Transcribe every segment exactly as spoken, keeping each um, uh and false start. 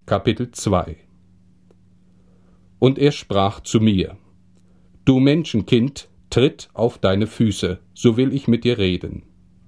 Kapitel zwei. Und er sprach zu mir: Du Menschenkind, tritt auf deine Füße, so will ich mit dir reden.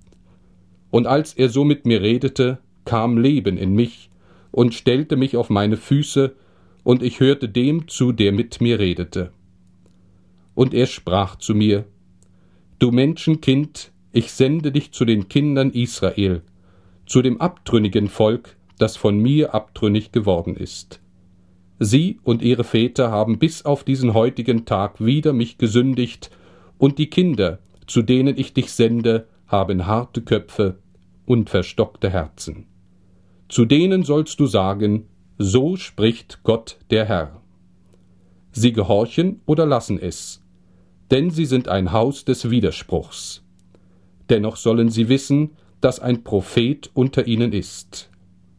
Und als er so mit mir redete, kam Leben in mich und stellte mich auf meine Füße, und ich hörte dem zu, der mit mir redete. Und er sprach zu mir: Du Menschenkind, ich sende dich zu den Kindern Israel, zu dem abtrünnigen Volk, das von mir abtrünnig geworden ist. Sie und ihre Väter haben bis auf diesen heutigen Tag wider mich gesündigt, und die Kinder, zu denen ich dich sende, haben harte Köpfe und verstockte Herzen. Zu denen sollst du sagen: So spricht Gott der Herr. Sie gehorchen oder lassen es, denn sie sind ein Haus des Widerspruchs. Dennoch sollen sie wissen, dass ein Prophet unter ihnen ist.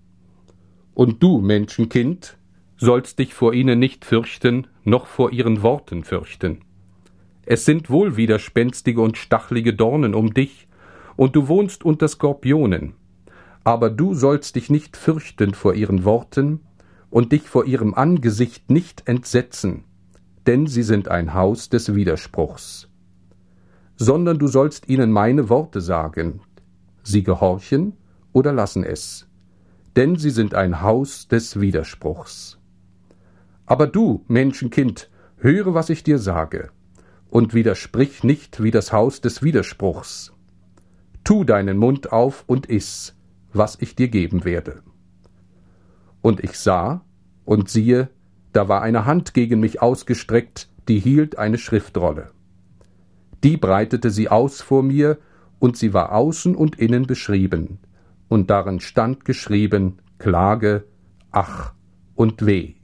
Und du, Menschenkind, sollst dich vor ihnen nicht fürchten, noch vor ihren Worten fürchten. Es sind wohl widerspenstige und stachelige Dornen um dich, und du wohnst unter Skorpionen. Aber du sollst dich nicht fürchten vor ihren Worten und dich vor ihrem Angesicht nicht entsetzen, denn sie sind ein Haus des Widerspruchs. Sondern du sollst ihnen meine Worte sagen. Sie gehorchen oder lassen es, denn sie sind ein Haus des Widerspruchs. Aber du, Menschenkind, höre, was ich dir sage, und widersprich nicht wie das Haus des Widerspruchs. Tu deinen Mund auf und iss, was ich dir geben werde. Und ich sah, und siehe, da war eine Hand gegen mich ausgestreckt, die hielt eine Schriftrolle. Die breitete sie aus vor mir, und sie war außen und innen beschrieben, und darin stand geschrieben: Klage, Ach und Weh.